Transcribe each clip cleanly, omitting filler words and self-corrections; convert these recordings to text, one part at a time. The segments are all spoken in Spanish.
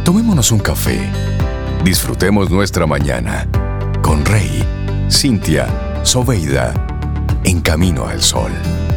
Tomémonos un café. Disfrutemos nuestra mañana con Rey, Cintia, Soveida, en Camino al Sol.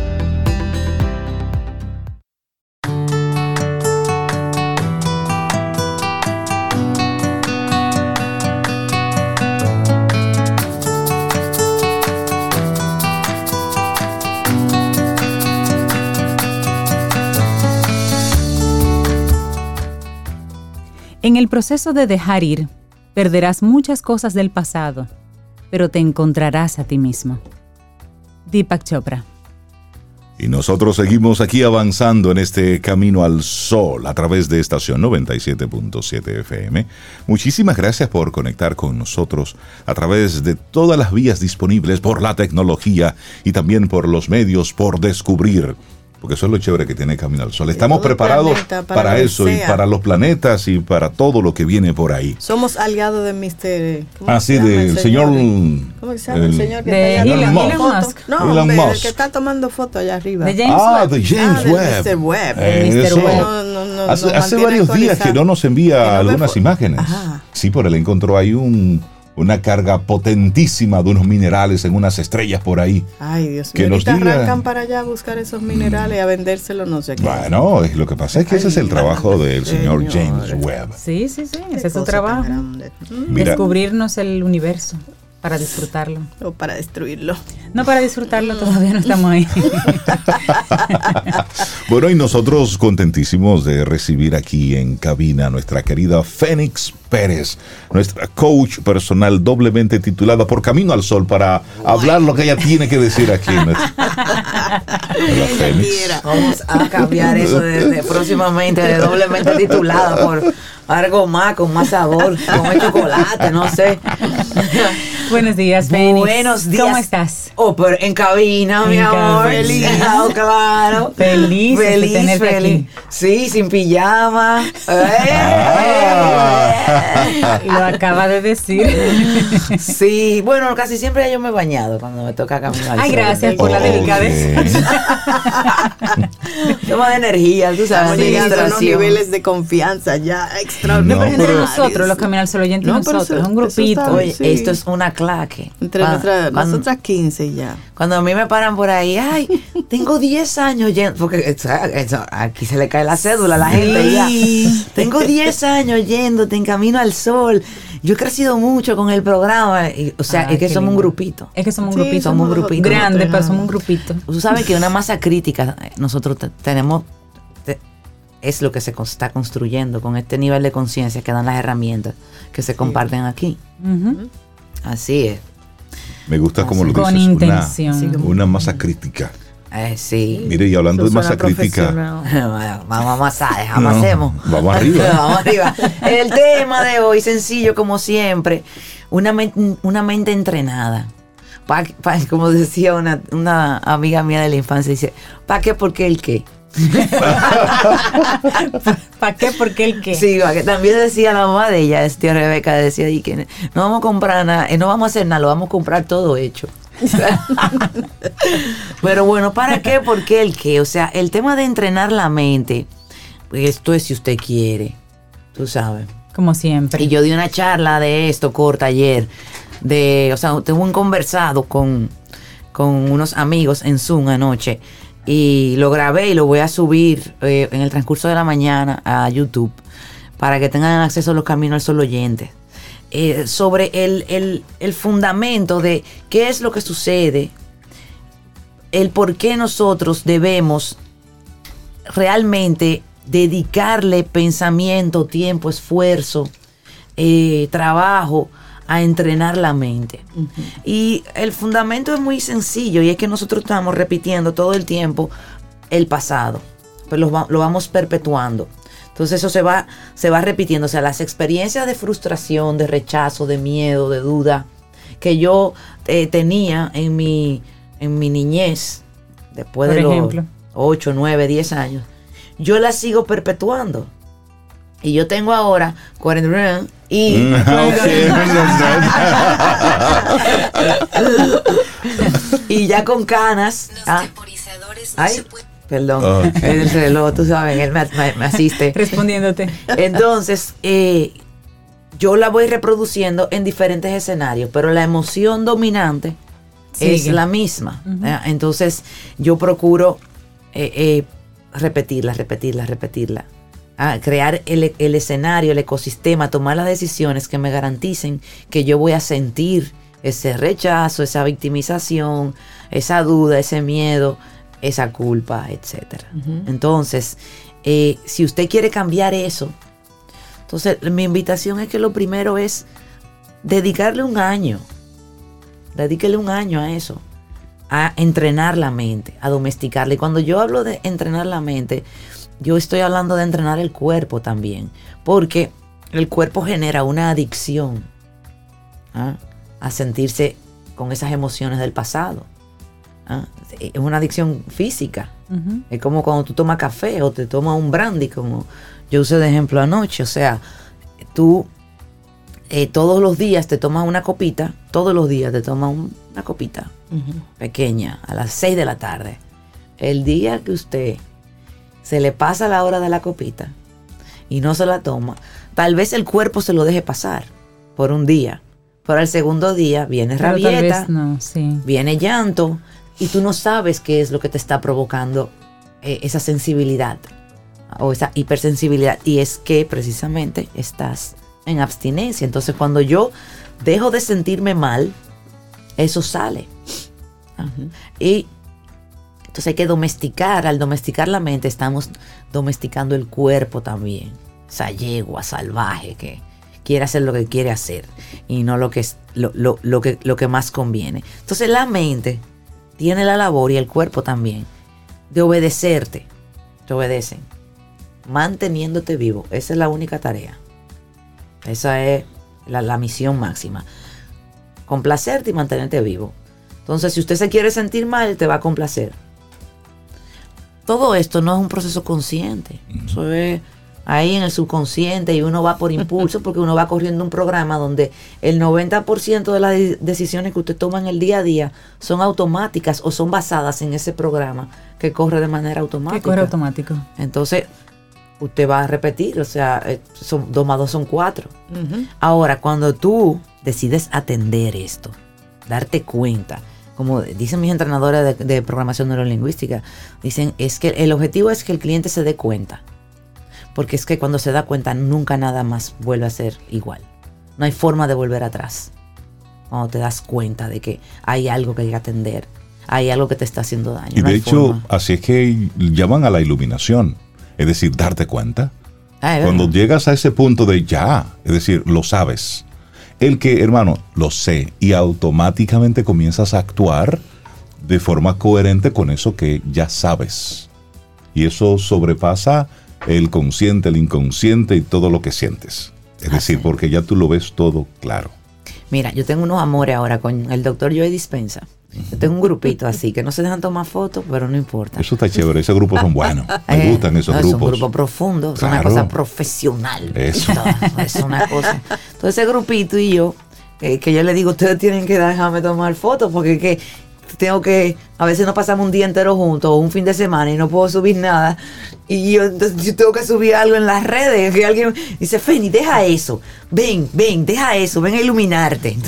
En el proceso de dejar ir, perderás muchas cosas del pasado, pero te encontrarás a ti mismo. Deepak Chopra. Y nosotros seguimos aquí avanzando en este Camino al Sol a través de estación 97.7 FM. Muchísimas gracias por conectar con nosotros a través de todas las vías disponibles por la tecnología y también por los medios por descubrir. Porque eso es lo chévere que tiene Camino al Sol. Estamos preparados para eso y para los planetas y para todo lo que viene por ahí. Somos aliados de Mr. del señor... ¿Cómo se llama el señor que de está allá? Elon Musk. No, Elon Musk. el que está tomando fotos allá arriba. De James Webb. De James Webb. Mr. Webb. Eso. No, hace varios días que no nos envía algunas imágenes. Ajá. Sí, pero él encontró ahí una carga potentísima de unos minerales en unas estrellas por ahí. Ay, Dios que mío. nos Ahorita diga... arrancan para allá a buscar esos minerales, a vendérselos, no sé qué. Bueno, lo que pasa es que ese es el trabajo del señor James Webb. Sí, ese es su trabajo. Mira, descubrirnos el universo para disfrutarlo. O para destruirlo. No, para disfrutarlo todavía no estamos ahí. Bueno, y nosotros contentísimos de recibir aquí en cabina a nuestra querida Fénix Pérez, nuestra coach personal doblemente titulada por Camino al Sol para hablar lo que ella tiene que decir aquí. Vamos a cambiar eso de próximamente de doblemente titulada por algo más, con más sabor, con el chocolate, no sé. Buenos días, Fénix. Buenos días. ¿Cómo estás? Oh, pero en cabina, mi amor. Feliz. Oh, claro. Feliz de tenerte aquí. Sí, sin pijama. Lo acaba de decir. Sí, bueno, casi siempre yo me he bañado cuando me toca caminar. Ay, gracias por la delicadeza. Toma de energía, tú sabes. Llegando a unos niveles de confianza ya extraordinarios. No, pero nosotros, los Camino al Sol oyentes, nosotros, es un grupito. Oye, esto es una claque. Entre nosotras 15 ya. Cuando a mí me paran por ahí, ay, tengo 10 años yendo, porque aquí se le cae la cédula a la gente ya. Tengo 10 años yéndote en Camino al Sol. Yo he crecido mucho con el programa. O sea, es que somos un grupito. Es que somos un grupito. Somos un grupito. Grande, pero somos un grupito. Tú sabes que una masa crítica nosotros tenemos, es lo que se está construyendo con este nivel de conciencia que dan las herramientas que se comparten aquí. Uh-huh. Así es. Me gusta como lo dices. Con intención. Una masa crítica. Sí. Mire, y hablando de masa crítica, vamos a amasar, hacemos. Vamos arriba. Vamos arriba. El tema de hoy, sencillo como siempre, una mente entrenada. Como decía una amiga mía de la infancia, dice, ¿para qué? ¿Por qué el qué? ¿Para qué? ¿Por qué el qué? Sí, que también decía la mamá de ella, tía Rebeca, decía y que no vamos a comprar nada, no vamos a hacer nada, lo vamos a comprar todo hecho. Pero bueno, ¿para qué? ¿Por qué el qué? O sea, el tema de entrenar la mente, pues esto es si usted quiere, tú sabes. Como siempre. Y yo di una charla de esto corta ayer, o sea, tuve un conversado con unos amigos en Zoom anoche, y lo grabé y lo voy a subir en el transcurso de la mañana a YouTube para que tengan acceso a los Caminos al Sol oyentes. Sobre el fundamento de qué es lo que sucede, el por qué nosotros debemos realmente dedicarle pensamiento, tiempo, esfuerzo, trabajo a entrenar la mente. Uh-huh. Y el fundamento es muy sencillo, y es que nosotros estamos repitiendo todo el tiempo el pasado, pues lo vamos perpetuando. Entonces eso se va repitiendo. O sea, las experiencias de frustración, de rechazo, de miedo, de duda que yo tenía en mi niñez, después de los 8, 9, 10 años, yo las sigo perpetuando. Y yo tengo ahora 40 y... y ya con canas... Los temporizadores no se pueden... Perdón, el reloj, tú sabes, él me asiste. Respondiéndote. Entonces, yo la voy reproduciendo en diferentes escenarios, pero la emoción dominante es la misma. Entonces, yo procuro repetirla. Crear el escenario, el ecosistema, tomar las decisiones que me garanticen que yo voy a sentir ese rechazo, esa victimización, esa duda, ese miedo, esa culpa, etcétera. Entonces, si usted quiere cambiar eso, entonces mi invitación es que lo primero es dedicarle un año. Dedíquele un año a eso, a entrenar la mente, a domesticarla. Y cuando yo hablo de entrenar la mente, yo estoy hablando de entrenar el cuerpo también, porque el cuerpo genera una adicción a sentirse con esas emociones del pasado. Es una adicción física. Es como cuando tú tomas café o te tomas un brandy, como yo usé de ejemplo anoche. O sea, tú todos los días te tomas una copita, una copita pequeña a las 6 de la tarde. El día que usted se le pasa la hora de la copita y no se la toma, tal vez el cuerpo se lo deje pasar por un día, pero al segundo día viene rabieta, viene llanto, y tú no sabes qué es lo que te está provocando esa sensibilidad o esa hipersensibilidad, y es que precisamente estás en abstinencia. Entonces, cuando yo dejo de sentirme mal, eso sale. Y entonces hay que domesticar. Al domesticar la mente, estamos domesticando el cuerpo también. Esa yegua salvaje que quiere hacer lo que quiere hacer y no lo que más conviene. Entonces la mente tiene la labor, y el cuerpo también, de obedecerte. Te obedecen, manteniéndote vivo. Esa es la única tarea. Esa es la misión máxima. Complacerte y mantenerte vivo. Entonces, si usted se quiere sentir mal, te va a complacer. Todo esto no es un proceso consciente. Eso es ahí en el subconsciente, y uno va por impulso porque uno va corriendo un programa donde el 90% de las decisiones que usted toma en el día a día son automáticas o son basadas en ese programa que corre de manera automática. Que corre automático. Entonces, usted va a repetir, o sea, 2 más 2 son 4. Ahora, cuando tú decides atender esto, darte cuenta, como dicen mis entrenadores de programación neurolingüística, dicen, es que el objetivo es que el cliente se dé cuenta. Porque es que cuando se da cuenta, nunca nada más vuelve a ser igual. No hay forma de volver atrás. Cuando te das cuenta de que hay algo que hay que atender, hay algo que te está haciendo daño. Y de hecho, así es que llaman a la iluminación. Es decir, darte cuenta. Cuando llegas a ese punto de ya, es decir, lo sabes. El que, hermano, lo sé, y automáticamente comienzas a actuar de forma coherente con eso que ya sabes. Y eso sobrepasa el consciente, el inconsciente y todo lo que sientes. Es decir, porque ya tú lo ves todo claro. Mira, yo tengo unos amores ahora con el doctor Joe Dispenza. Yo tengo un grupito así, que no se dejan tomar fotos, pero no importa. Eso está chévere, esos grupos son buenos. Me gustan esos grupos. Son grupos profundos, claro. Es una cosa profesional. Eso. Es una cosa. Entonces ese grupito y yo, que yo le digo, ustedes tienen que dejarme tomar fotos, porque que tengo que, a veces nos pasamos un día entero juntos o un fin de semana y no puedo subir nada, y yo tengo que subir algo en las redes, que alguien dice, Feni, deja eso, ven, deja eso, ven a iluminarte.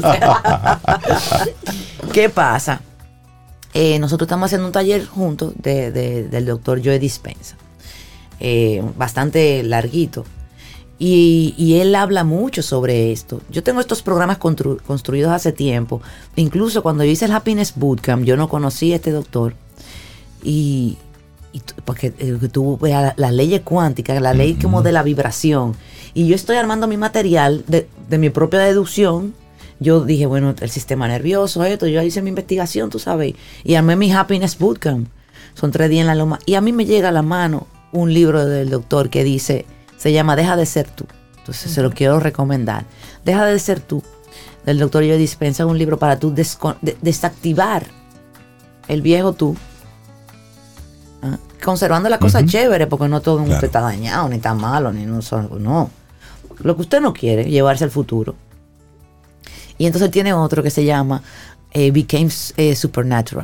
¿Qué pasa? Nosotros estamos haciendo un taller juntos del doctor Joe Dispenza, bastante larguito. Y él habla mucho sobre esto. Yo tengo estos programas construidos hace tiempo. Incluso cuando yo hice el Happiness Bootcamp, yo no conocía a este doctor. Y porque tú veas la ley cuántica, la ley como de la vibración. Y yo estoy armando mi material de mi propia deducción. Yo dije, bueno, el sistema nervioso, esto. Yo hice mi investigación, tú sabes. Y armé mi Happiness Bootcamp. Son 3 días en la loma. Y a mí me llega a la mano un libro del doctor que dice... Se llama Deja de ser tú. Entonces se lo quiero recomendar. Deja de ser tú. Del doctor Joe Dispenza, un libro para tú desactivar el viejo tú. Conservando la cosa chévere, porque no todo claro. Está dañado, ni está malo, ni no. Lo que usted no quiere, llevarse al futuro. Y entonces tiene otro que se llama Became Supernatural.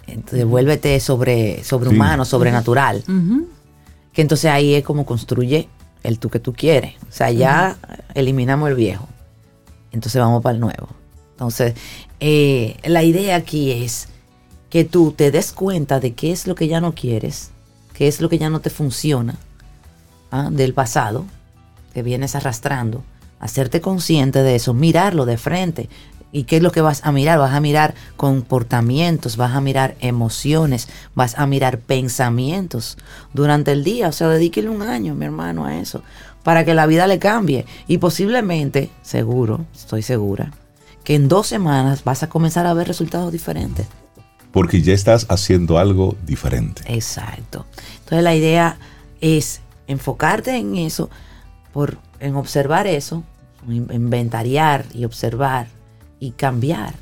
Entonces, vuélvete sobrehumano, sobrenatural. Que entonces ahí es como construye el tú que tú quieres. O sea, ya eliminamos el viejo. Entonces vamos para el nuevo. Entonces, la idea aquí es que tú te des cuenta de qué es lo que ya no quieres, qué es lo que ya no te funciona del pasado que vienes arrastrando, hacerte consciente de eso, mirarlo de frente. ¿Y qué es lo que vas a mirar? Vas a mirar comportamientos, vas a mirar emociones, vas a mirar pensamientos durante el día. O sea, dedíquele un año, mi hermano, a eso, para que la vida le cambie. Y posiblemente, estoy segura, que en 2 semanas vas a comenzar a ver resultados diferentes. Porque ya estás haciendo algo diferente. Exacto. Entonces la idea es enfocarte en eso, en observar eso, inventariar y observar y cambiar.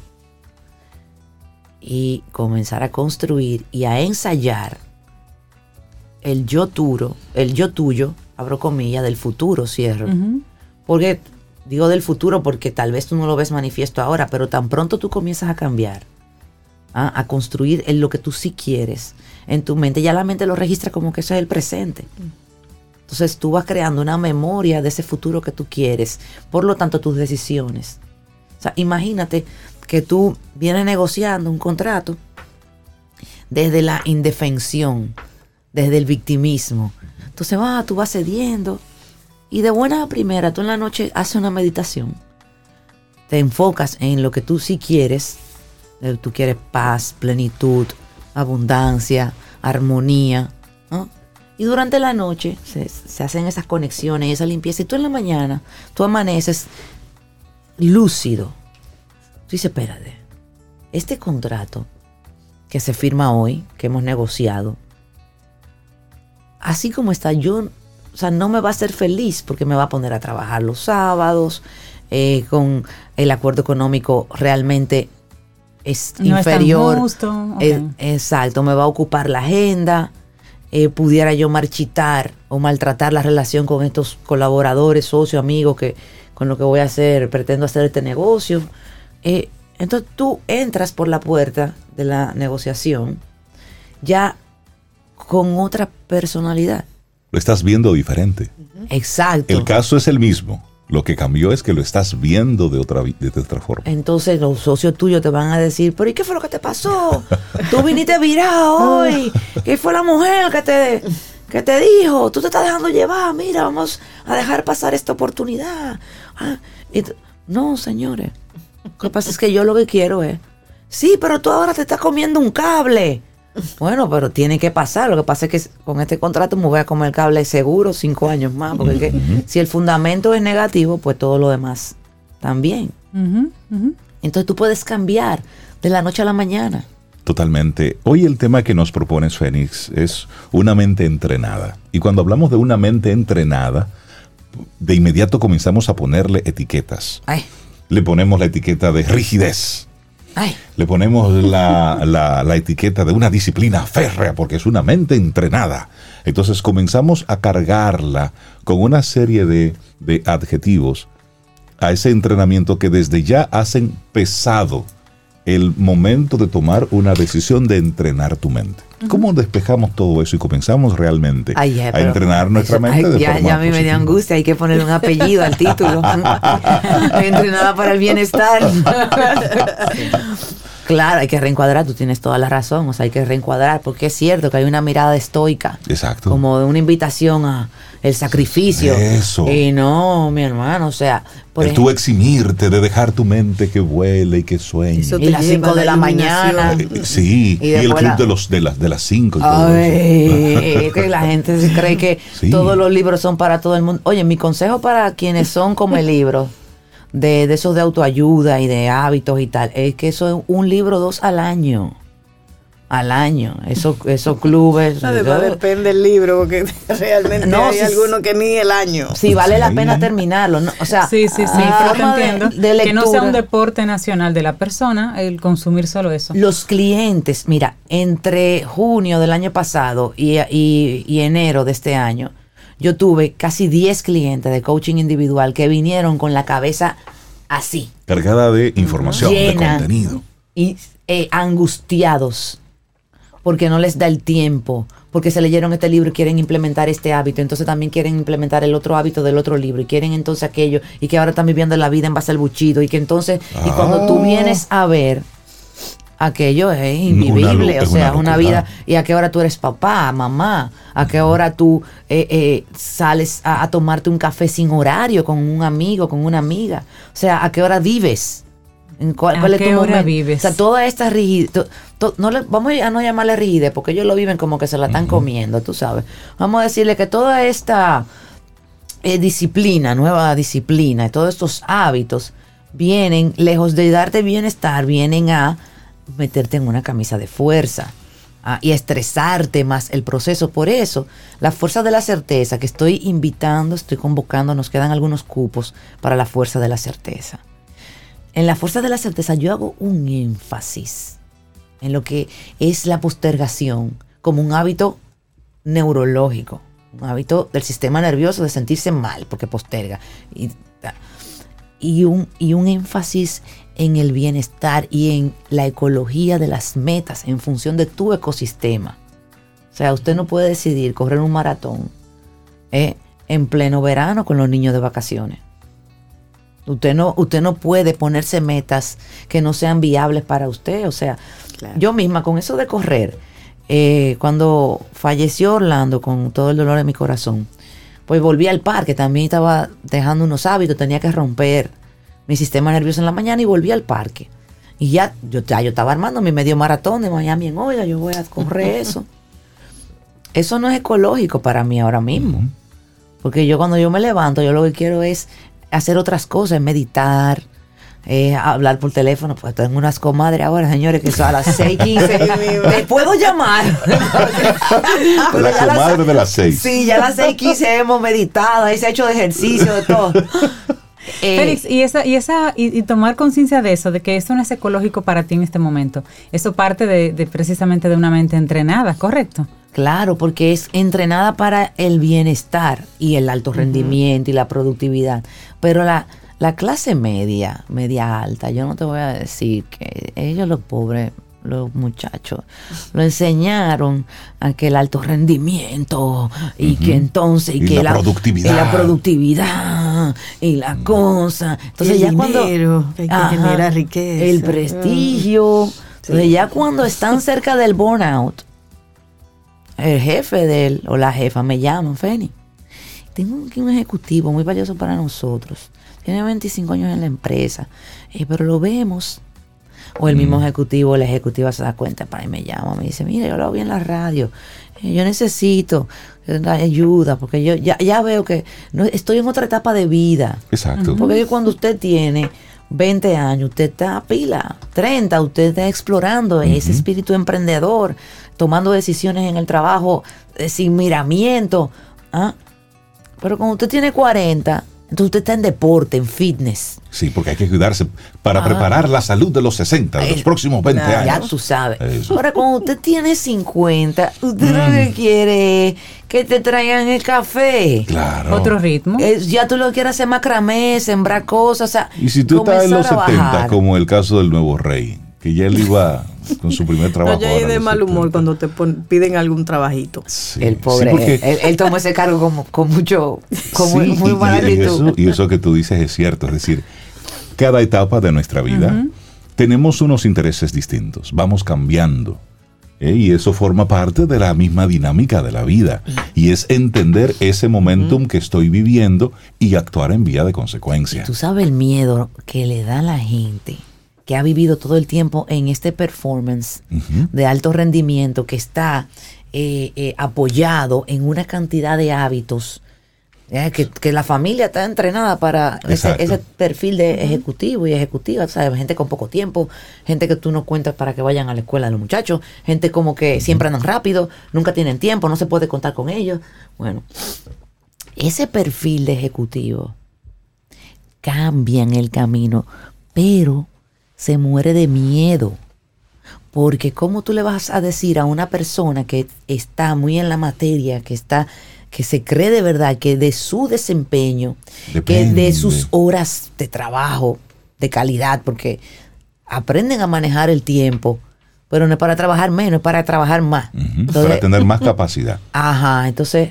Y comenzar a construir y a ensayar el yo tuyo, abro comillas, del futuro, cierro. Porque digo del futuro porque tal vez tú no lo ves manifiesto ahora, pero tan pronto tú comienzas a cambiar, a construir en lo que tú sí quieres en tu mente, ya la mente lo registra como que eso es el presente. Entonces tú vas creando una memoria de ese futuro que tú quieres, por lo tanto tus decisiones. O sea, imagínate que tú vienes negociando un contrato desde la indefensión, desde el victimismo. Entonces tú vas cediendo y de buena a primera tú en la noche haces una meditación. Te enfocas en lo que tú sí quieres. Tú quieres paz, plenitud, abundancia, armonía, ¿no? Y durante la noche se hacen esas conexiones y esa limpieza. Y tú en la mañana, tú amaneces lúcido. Tú dices, espérate, este contrato que se firma hoy, que hemos negociado, así como está, no me va a hacer feliz porque me va a poner a trabajar los sábados, con el acuerdo económico realmente es no inferior. Es tan justo. Okay. Exacto, me va a ocupar la agenda. Pudiera yo marchitar o maltratar la relación con estos colaboradores, socios, amigos, que con lo que voy a hacer, pretendo hacer este negocio. Entonces tú entras por la puerta de la negociación ya con otra personalidad. Lo estás viendo diferente. Exacto. El caso es el mismo. Lo que cambió es que lo estás viendo de otra forma. Entonces los socios tuyos te van a decir, pero ¿y qué fue lo que te pasó? Tú viniste virado hoy. ¿Qué fue la mujer que te dijo? Tú te estás dejando llevar. Mira, vamos a dejar pasar esta oportunidad. No, señores. Lo que pasa es que yo lo que quiero es, sí, pero tú ahora te estás comiendo un cable. Bueno, pero tiene que pasar. Lo que pasa es que con este contrato me voy a comer cable seguro 5 años más. Porque si el fundamento es negativo, pues todo lo demás también. Entonces tú puedes cambiar de la noche a la mañana. Totalmente. Hoy el tema que nos propones, Fénix, es una mente entrenada. Y cuando hablamos de una mente entrenada, de inmediato comenzamos a ponerle etiquetas. Le ponemos la etiqueta de rigidez. Le ponemos la etiqueta de una disciplina férrea porque es una mente entrenada. Entonces comenzamos a cargarla con una serie de adjetivos a ese entrenamiento que desde ya hacen pesado el momento de tomar una decisión de entrenar tu mente. ¿Cómo despejamos todo eso y comenzamos realmente a entrenar nuestra mente de forma ya a mí me dio angustia, hay que ponerle un apellido al título. Entrenada para el bienestar. Claro, hay que reencuadrar, tú tienes toda la razón, o sea, hay que reencuadrar, porque es cierto que hay una mirada estoica. Exacto. Como de una invitación a el sacrificio. Eso. Y no, mi hermano, o sea... tú eximirte de dejar tu mente que vuele y que sueñe. Y las 5 de la mañana. Sí, y el club de las 5 y todo eso. Que la gente se cree que todos los libros son para todo el mundo. Oye, mi consejo para quienes son como el libro... de esos de autoayuda y de hábitos y tal, es que eso es un libro 2 al año. Esos clubes. Además depende del libro, porque realmente hay algunos que ni el año. Sí, vale la pena terminarlo, ¿no? O sea, sí, pero te entiendo. De lectura, que no sea un deporte nacional de la persona el consumir solo eso. Los clientes, mira, entre junio del año pasado y enero de este año, yo tuve casi 10 clientes de coaching individual que vinieron con la cabeza así. Cargada de información, llena, de contenido. Y angustiados. porque no les da el tiempo, porque se leyeron este libro y quieren implementar este hábito, entonces también quieren implementar el otro hábito del otro libro y quieren entonces aquello, y que ahora están viviendo la vida en base al buchido, y que entonces, y cuando tú vienes a ver, aquello es invivible, o sea, una vida, y a qué hora tú eres papá, mamá, a qué hora tú sales a tomarte un café sin horario con un amigo, con una amiga, o sea, a qué hora vives. ¿Cuál es tu hora momento? vives? O sea, toda esta rigidez, vamos a no llamarle rigidez, porque ellos lo viven como que se la están comiendo, tú sabes. Vamos a decirle que toda esta disciplina, nueva disciplina, y todos estos hábitos vienen, lejos de darte bienestar, vienen a meterte en una camisa de fuerza y a estresarte más el proceso. Por eso, la fuerza de la certeza que estoy invitando, estoy convocando, nos quedan algunos cupos para la fuerza de la certeza. En la fuerza de la certeza yo hago un énfasis en lo que es la postergación como un hábito neurológico, un hábito del sistema nervioso de sentirse mal porque posterga. Y un énfasis en el bienestar y en la ecología de las metas en función de tu ecosistema. O sea, usted no puede decidir correr un maratón en pleno verano con los niños de vacaciones. Usted no puede ponerse metas que no sean viables para usted. O sea, claro. Yo misma con eso de correr, cuando falleció Orlando con todo el dolor en mi corazón, pues volví al parque. También estaba dejando unos hábitos, tenía que romper mi sistema nervioso en la mañana y volví al parque. Y yo estaba armando mi medio maratón de Miami en Oiga, yo voy a correr eso. Eso no es ecológico para mí ahora mismo. Porque yo cuando yo me levanto, yo lo que quiero es hacer otras cosas, meditar, hablar por teléfono. Pues tengo unas comadres ahora, señores, que son a las 6:15. ¿Les puedo llamar? La comadre de las 6. Sí, ya a las 6:15 hemos meditado, ahí se ha hecho de ejercicio, de todo. Félix, y tomar conciencia de eso, de que esto no es ecológico para ti en este momento, eso parte de precisamente de una mente entrenada, ¿correcto? Claro, porque es entrenada para el bienestar y el alto rendimiento y la productividad. Pero la clase media alta, yo no te voy a decir que ellos, los pobres, los muchachos, lo enseñaron a que el alto rendimiento y que entonces y que la productividad y la cosa. Entonces el ya dinero, cuando que hay que generar riqueza, el prestigio, entonces ya cuando están cerca del burnout, el jefe de él o la jefa me llaman, Feni, tengo aquí un ejecutivo muy valioso para nosotros, tiene 25 años en la empresa, pero lo vemos. O el mismo ejecutivo o la ejecutiva se da cuenta, para y me llama, me dice, mira, yo lo vi en la radio, yo necesito ayuda, porque yo ya veo que no, estoy en otra etapa de vida. Exacto. Porque cuando usted tiene 20 años, usted está a pila, 30, usted está explorando ese espíritu emprendedor, tomando decisiones en el trabajo sin miramiento. Pero cuando usted tiene 40, entonces usted está en deporte, en fitness. Sí, porque hay que cuidarse para preparar la salud de los 60, de los próximos 20 años. Ya tú sabes. Eso. Ahora, cuando usted tiene 50, usted lo que quiere es que te traigan el café. Claro. Otro ritmo. Ya tú lo que quieres hacer macramé, sembrar cosas. O sea, Y si tú estás en los comenzar a 70, bajar. como el caso del nuevo rey, que ya él iba con su primer trabajo. No, yo ahora de a los mal humor 70. cuando te piden algún trabajito. Sí, El pobre, sí, porque- él tomó ese cargo con mucho, con Sí, muy mala actitud. y eso que tú dices es cierto. Es decir, cada etapa de nuestra vida tenemos unos intereses distintos, vamos cambiando. Y eso forma parte de la misma dinámica de la vida. Y es entender ese momentum que estoy viviendo y actuar en vía de consecuencia. Tú sabes el miedo que le da a la gente que ha vivido todo el tiempo en este performance de alto rendimiento, que está apoyado en una cantidad de hábitos, que la familia está entrenada para ese perfil de ejecutivo y ejecutiva, ¿sabes? Gente con poco tiempo, gente que tú no cuentas para que vayan a la escuela de los muchachos, gente como que siempre andan rápido, nunca tienen tiempo, no se puede contar con ellos. Bueno, ese perfil de ejecutivo cambia en el camino, pero se muere de miedo. Porque ¿cómo tú le vas a decir a una persona que está muy en la materia, que se cree de verdad, que de su desempeño, que de sus horas de trabajo de calidad, porque aprenden a manejar el tiempo pero no es para trabajar menos, es para trabajar más. Entonces, para tener más capacidad. Ajá, entonces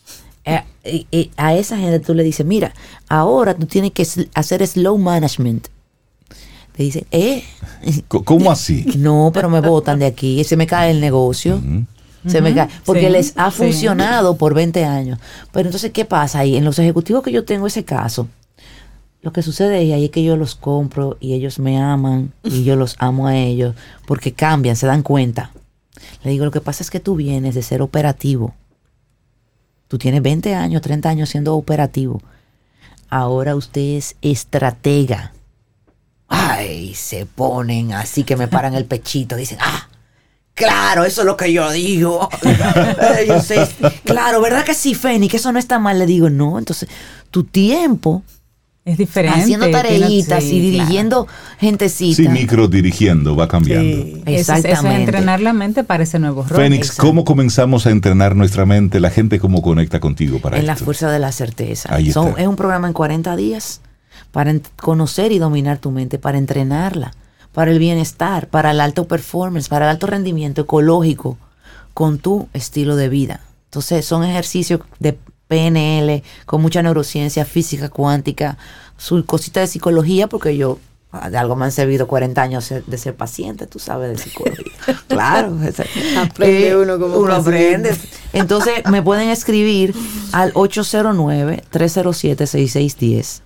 a esa gente tú le dices, mira, ahora tú tienes que hacer slow management. Te dicen, ¿Cómo así? No, pero me botan de aquí, se me cae el negocio. Se me cae, porque les ha funcionado por 20 años. Pero entonces, ¿qué pasa ahí? En los ejecutivos que yo tengo ese caso, lo que sucede ahí es que yo los compro y ellos me aman y yo los amo a ellos porque cambian, se dan cuenta. Le digo, lo que pasa es que tú vienes de ser operativo. Tú tienes 20 años, 30 años siendo operativo. Ahora usted es estratega. Ay, se ponen así que me paran el pechito. Dicen, claro, eso es lo que yo digo. Yo sé, claro, ¿verdad que sí, Fénix? Que eso no está mal. Le digo, no, entonces tu tiempo es diferente. Haciendo tareitas y dirigiendo gentecita. Sí, micro dirigiendo, va cambiando. Sí. Exactamente. Eso es entrenar la mente para ese nuevo rol. Fénix, exacto. ¿Cómo comenzamos a entrenar nuestra mente? La gente, ¿cómo conecta contigo para esto? En la fuerza de la certeza. Es un programa en 40 días para conocer y dominar tu mente, para entrenarla, para el bienestar, para el alto performance, para el alto rendimiento ecológico con tu estilo de vida. Entonces, son ejercicios de PNL, con mucha neurociencia, física cuántica, su cosita de psicología, porque yo de algo me han servido 40 años de ser paciente, tú sabes, de psicología. Claro. Aprende uno como uno aprende. Entonces, me pueden escribir al 809-307-6610,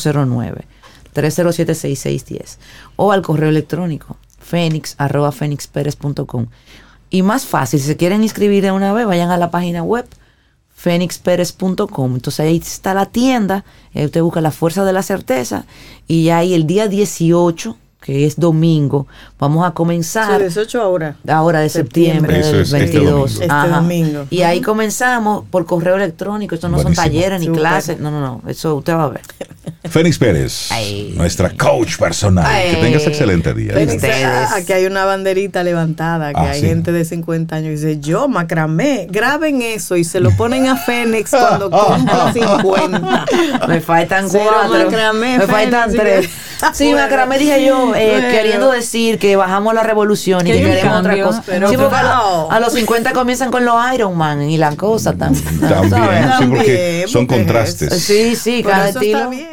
809-307-6610, o al correo electrónico, fenix@fenixperez.com. Y más fácil, si se quieren inscribir de una vez, vayan a la página web, fenixperez.com. Entonces ahí está la tienda, usted busca la fuerza de la certeza y ya ahí el día 18, que es domingo, vamos a comenzar. Sí, 18 ahora de septiembre del 22. Este domingo. Y ahí comenzamos por correo electrónico. Esto no son talleres ni clases. No. Eso usted va a ver. Fénix Pérez, nuestra coach personal. Que tengas excelente día. Fénix, aquí hay una banderita levantada que hay gente de 50 años que dice, yo macramé, graben eso y se lo ponen a Fénix cuando cumpla 50. Me faltan 4. Macramé, me faltan 3. Sí, macramé dije yo, queriendo decir que bajamos la revolución y que queremos otra cosa. Pero sí, porque a los 50 comienzan con los Iron Man y la cosa también. También, sí, porque son contrastes. Sí, cada eso estilo. Está bien.